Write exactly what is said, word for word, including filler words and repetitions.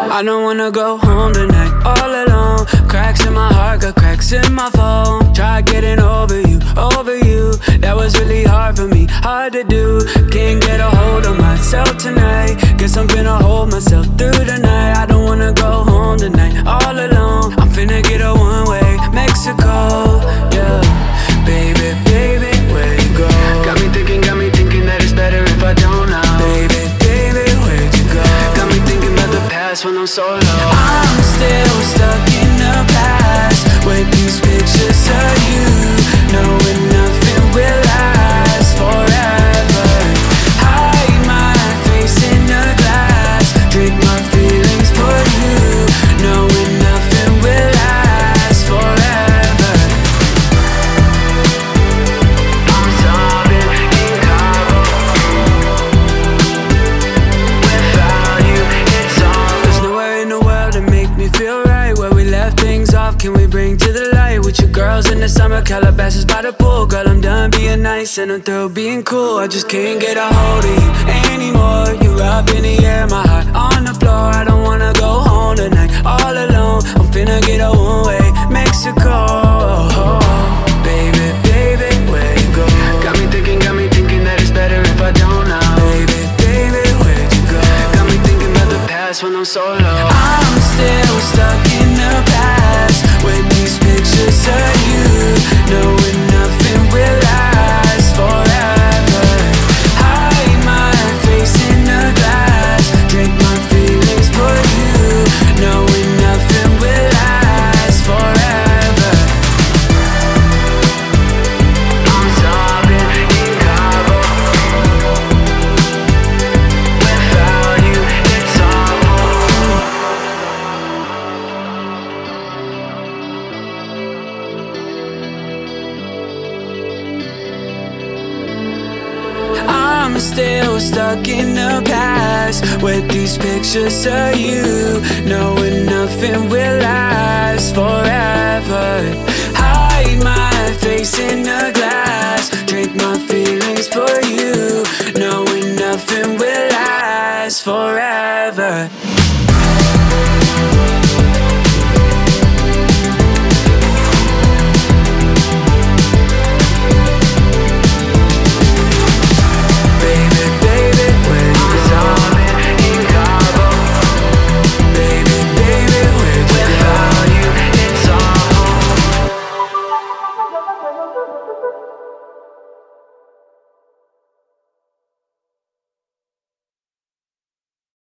I don't wanna go home tonight all alone. Cracks in my heart, got cracks in my phone. Try getting over you, over you. That was really hard for me, hard to do. Can't get a hold of myself tonight. Guess I'm finna hold myself through the night. I don't wanna go home tonight all alone. I'm finna get a one-way Mexico, yeah. Baby, baby, where you go? Got me thinking, got me thinking that it's better if I don't know. Baby, baby, where'd you go? Got me thinking about the past when I'm solo. I'm still stuck in the past with these pictures of you, knowing nothing will last forever. Hide my face in the glass, drink my feelings for you, knowing nothing will last forever. I'm sobbing in Cabo. Without you, it's all. There's nowhere in the world to make me feel right. Where we left things off, can we bring to the light? With your girls in the summer, Calabasas by the pool. Girl, I'm done being nice and I'm through being cool. I just can't get a hold of you anymore. You're up in the air, my heart on the floor. I don't wanna go home tonight all alone. I'm finna get a one-way Mexico. Baby, baby, where you go? Got me thinking, got me thinking that it's better if I don't know. Baby, baby, where'd you go? Got me thinking about the past when I'm solo. I'm still stuck in the past with these pictures of you, knowing nothing will last forever. Hide my face in the glass, drink my feelings for you, knowing nothing will last forever. I'm sobbing in Cabo. Without you, it's awful. I'm still stuck in the past with these pictures of you, knowing nothing will last forever.